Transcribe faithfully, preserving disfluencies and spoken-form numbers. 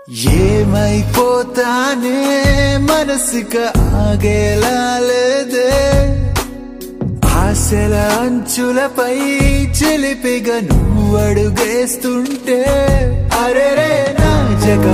ఏమైపోతానే మనసుక ఆగేలా లేదే ఆశల అంచులపై చిలిపిగా నువ్వు అడుగేస్తుంటే అరెరే నా జగ